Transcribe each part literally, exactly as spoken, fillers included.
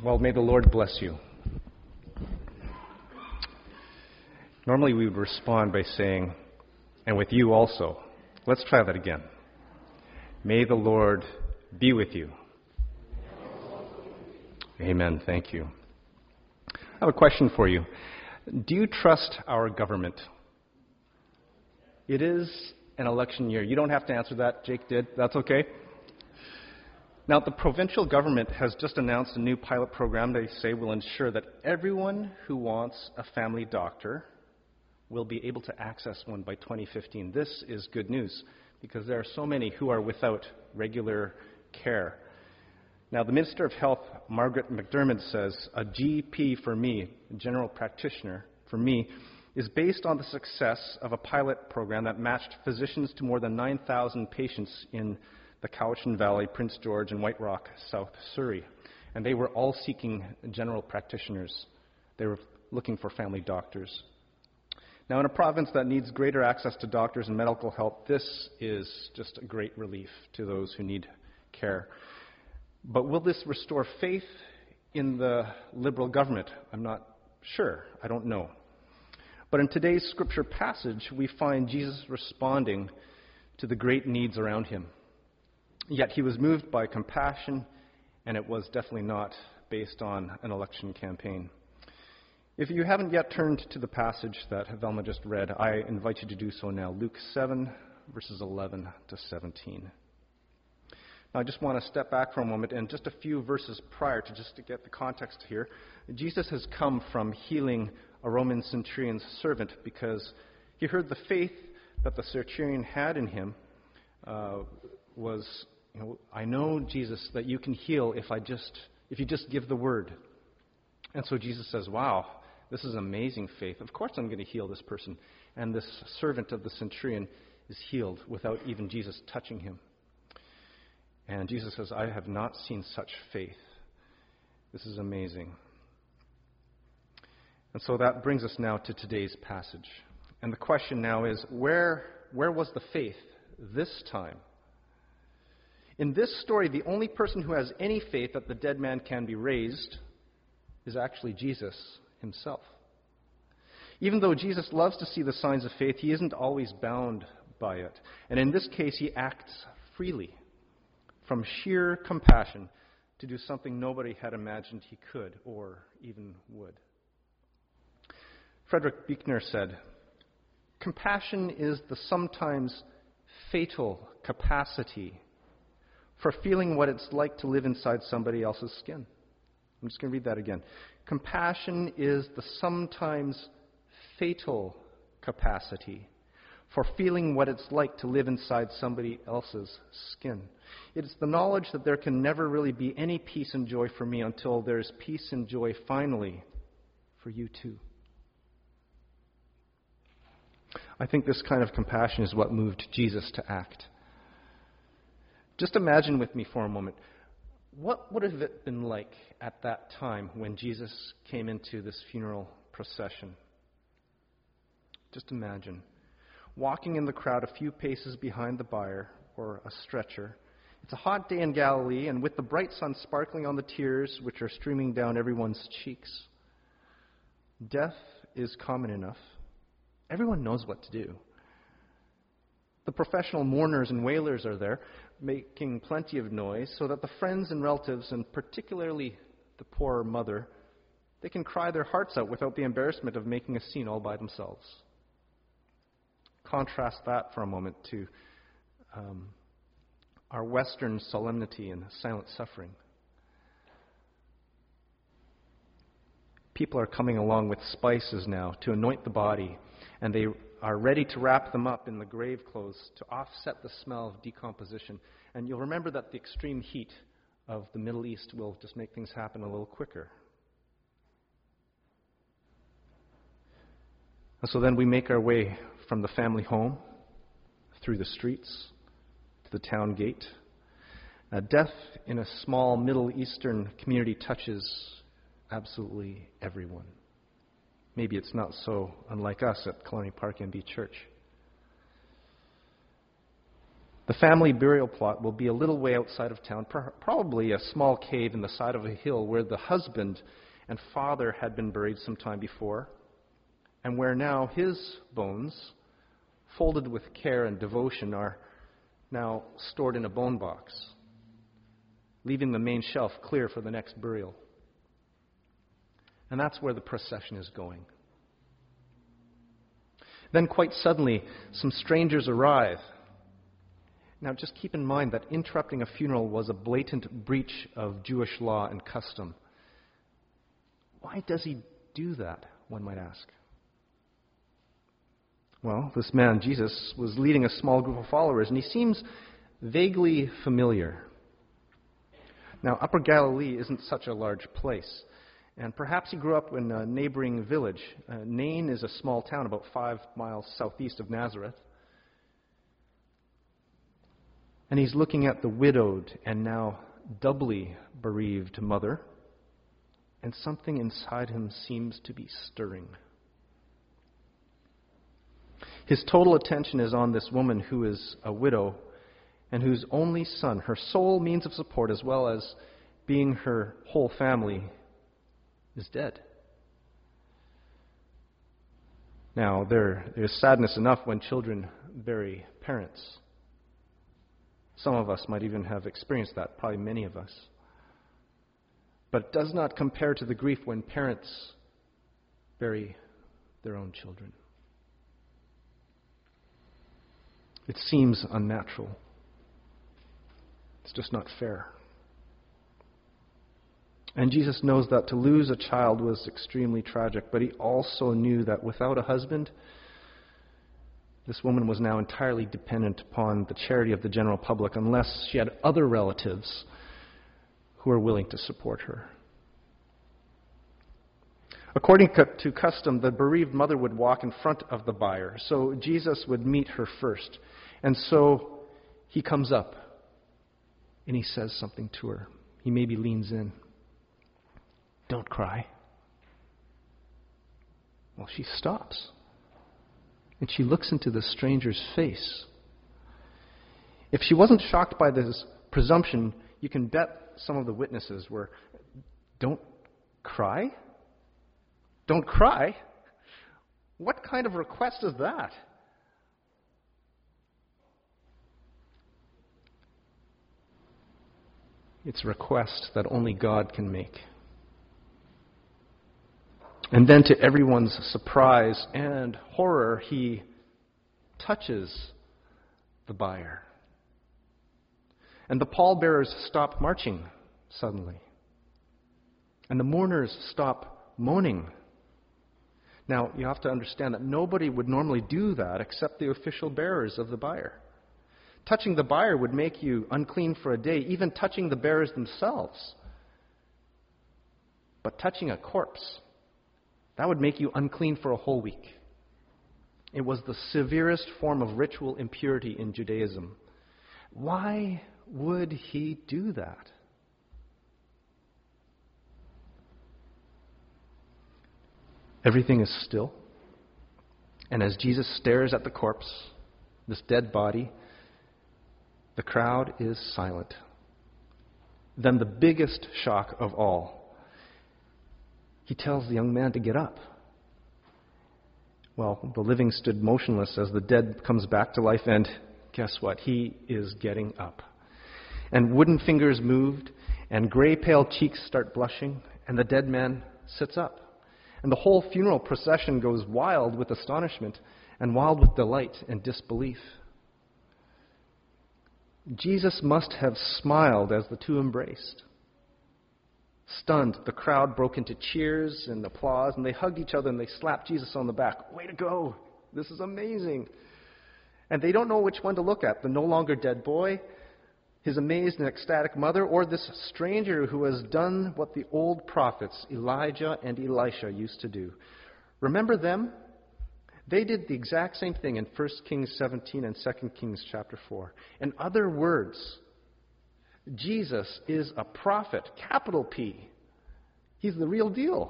Well, may the Lord bless you. Normally we would respond by saying, and with you also. Let's try that again. May the Lord be with you. Amen. Thank you. I have a question for you. Do you trust our government? It is an election year. You don't have to answer that. Jake did. That's okay. Now, the provincial government has just announced a new pilot program they say will ensure that everyone who wants a family doctor will be able to access one by twenty fifteen. This is good news because there are so many who are without regular care. Now, the Minister of Health, Margaret McDermott, says, a G P for me, a general practitioner for me, is based on the success of a pilot program that matched physicians to more than nine thousand patients in the Cowichan Valley, Prince George, and White Rock, South Surrey. And they were all seeking general practitioners. They were looking for family doctors. Now, in a province that needs greater access to doctors and medical help, this is just a great relief to those who need care. But will this restore faith in the Liberal government? I'm not sure. I don't know. But in today's scripture passage, we find Jesus responding to the great needs around him. Yet he was moved by compassion, and it was definitely not based on an election campaign. If you haven't yet turned to the passage that Velma just read, I invite you to do so now. Luke seven, verses eleven to seventeen. Now, I just want to step back for a moment, and just a few verses prior to just to get the context here. Jesus has come from healing a Roman centurion's servant because he heard the faith that the centurion had in him uh, was, you know, I know, Jesus, that you can heal if I just, if you just give the word. And so Jesus says, wow, this is amazing faith. Of course I'm going to heal this person. And this servant of the centurion is healed without even Jesus touching him. And Jesus says, I have not seen such faith. This is amazing. And so that brings us now to today's passage. And the question now is, where, where was the faith this time? In this story, the only person who has any faith that the dead man can be raised is actually Jesus himself. Even though Jesus loves to see the signs of faith, he isn't always bound by it. And in this case, he acts freely, from sheer compassion, to do something nobody had imagined he could or even would. Frederick Buechner said, compassion is the sometimes fatal capacity for feeling what it's like to live inside somebody else's skin. I'm just going to read that again. Compassion is the sometimes fatal capacity for feeling what it's like to live inside somebody else's skin. It's the knowledge that there can never really be any peace and joy for me until there's peace and joy finally for you too. I think this kind of compassion is what moved Jesus to act. Just imagine with me for a moment, what would have it been like at that time when Jesus came into this funeral procession? Just imagine. Walking in the crowd a few paces behind the bier or a stretcher. It's a hot day in Galilee, and with the bright sun sparkling on the tears which are streaming down everyone's cheeks. Death is common enough. Everyone knows what to do. The professional mourners and wailers are there, making plenty of noise, so that the friends and relatives, and particularly the poor mother, they can cry their hearts out without the embarrassment of making a scene all by themselves. Contrast that for a moment to um, our Western solemnity and silent suffering. People are coming along with spices now to anoint the body, and they are ready to wrap them up in the grave clothes to offset the smell of decomposition. And you'll remember that the extreme heat of the Middle East will just make things happen a little quicker. And so then we make our way from the family home, through the streets, to the town gate. Uh, death in a small Middle Eastern community touches absolutely everyone. Maybe it's not so unlike us at Colony Park M B Church. The family burial plot will be a little way outside of town, probably a small cave in the side of a hill where the husband and father had been buried some time before, and where now his bones, folded with care and devotion, are now stored in a bone box, leaving the main shelf clear for the next burial. And that's where the procession is going. Then quite suddenly, some strangers arrive. Now just keep in mind that interrupting a funeral was a blatant breach of Jewish law and custom. Why does he do that, one might ask? Well, this man, Jesus, was leading a small group of followers, and he seems vaguely familiar. Now, Upper Galilee isn't such a large place, and perhaps he grew up in a neighboring village. Uh, Nain is a small town about five miles southeast of Nazareth. And he's looking at the widowed and now doubly bereaved mother, and something inside him seems to be stirring. His total attention is on this woman who is a widow and whose only son, her sole means of support as well as being her whole family, is dead. Now, there is sadness enough when children bury parents. Some of us might even have experienced that, probably many of us. But it does not compare to the grief when parents bury their own children. It seems unnatural. It's just not fair. And Jesus knows that to lose a child was extremely tragic, but he also knew that without a husband, this woman was now entirely dependent upon the charity of the general public unless she had other relatives who were willing to support her. According to custom, the bereaved mother would walk in front of the bier, so Jesus would meet her first. And so he comes up and he says something to her. He maybe leans in. "Don't cry." Well, she stops. And she looks into the stranger's face. If she wasn't shocked by this presumption, you can bet some of the witnesses were, "Don't cry? Don't cry? What kind of request is that?" It's a request that only God can make. And then to everyone's surprise and horror, he touches the bier. And the pallbearers stop marching suddenly. And the mourners stop moaning. Now, you have to understand that nobody would normally do that except the official bearers of the bier. Touching the bier would make you unclean for a day, even touching the bearers themselves. But touching a corpse, that would make you unclean for a whole week. It was the severest form of ritual impurity in Judaism. Why would he do that? Everything is still. And as Jesus stares at the corpse, this dead body, the crowd is silent. Then the biggest shock of all, he tells the young man to get up. Well, the living stood motionless as the dead comes back to life, and guess what? He is getting up. And wooden fingers moved, and gray pale cheeks start blushing, and the dead man sits up. And the whole funeral procession goes wild with astonishment and wild with delight and disbelief. Jesus must have smiled as the two embraced. Stunned, the crowd broke into cheers and applause, and they hugged each other and they slapped Jesus on the back. "Way to go! This is amazing!" And they don't know which one to look at, the no longer dead boy, his amazed and ecstatic mother, or this stranger who has done what the old prophets, Elijah and Elisha, used to do. Remember them? They did the exact same thing in First Kings seventeen and Second Kings chapter four. In other words, Jesus is a prophet, capital P. He's the real deal.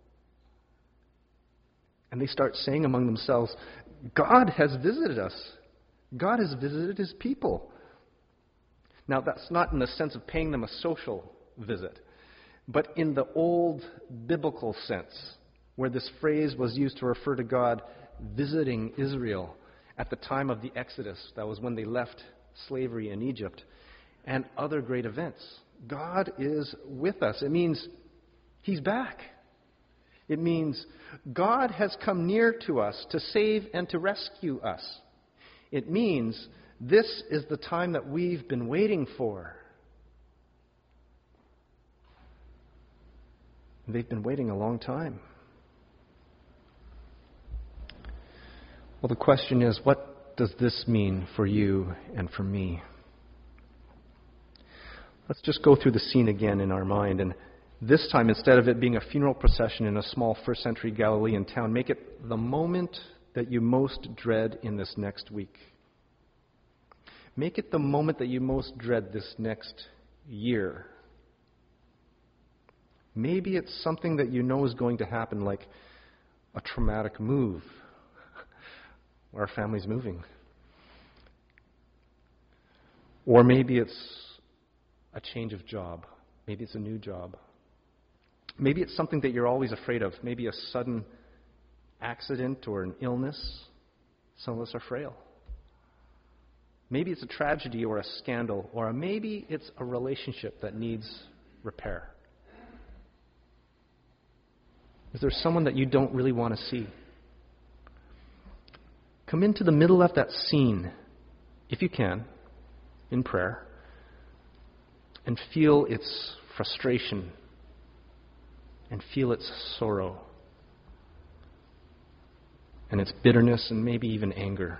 And they start saying among themselves, "God has visited us. God has visited his people. Now, that's not in the sense of paying them a social visit, but in the old biblical sense, where this phrase was used to refer to God visiting Israel at the time of the Exodus. That was when they left slavery in Egypt, and other great events. God is with us. It means He's back. It means God has come near to us to save and to rescue us. It means this is the time that we've been waiting for. They've been waiting a long time. Well, the question is, what does this mean for you and for me? Let's just go through the scene again in our mind. And this time, instead of it being a funeral procession in a small first century Galilean town, make it the moment that you most dread in this next week. Make it the moment that you most dread this next year. Maybe it's something that you know is going to happen, like a traumatic move. Our family's moving. Or maybe it's a change of job. Maybe it's a new job. Maybe it's something that you're always afraid of. Maybe a sudden accident or an illness. Some of us are frail. Maybe it's a tragedy or a scandal, or maybe it's a relationship that needs repair. Is there someone that you don't really want to see? Come into the middle of that scene, if you can, in prayer, and feel its frustration, and feel its sorrow, and its bitterness, and maybe even anger.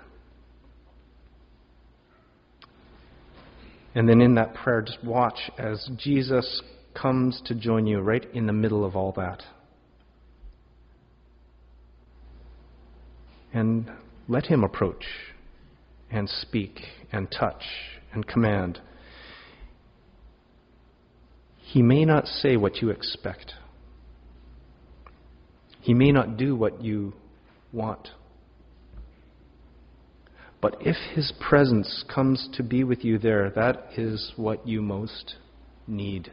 And then in that prayer, just watch as Jesus comes to join you right in the middle of all that. And let Him approach and speak and touch and command. He may not say what you expect. He may not do what you want. But if His presence comes to be with you there, that is what you most need.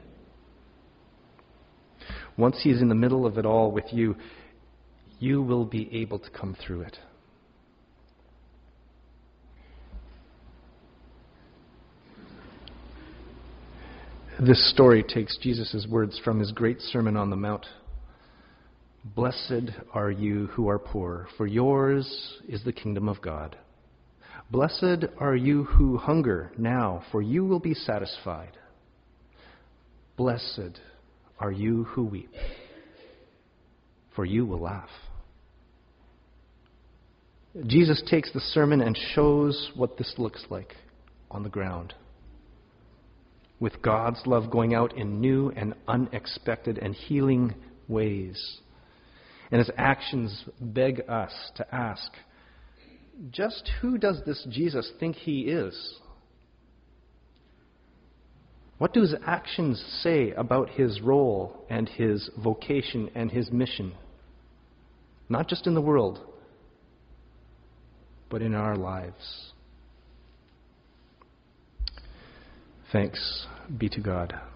Once He is in the middle of it all with you, you will be able to come through it. This story takes Jesus' words from His great Sermon on the Mount. Blessed are you who are poor, for yours is the kingdom of God. Blessed are you who hunger now, for you will be satisfied. Blessed are you who weep, for you will laugh. Jesus takes the sermon and shows what this looks like on the ground, with God's love going out in new and unexpected and healing ways. And His actions beg us to ask, just who does this Jesus think He is? What do His actions say about His role and His vocation and His mission? Not just in the world, but in our lives. Thanks be to God.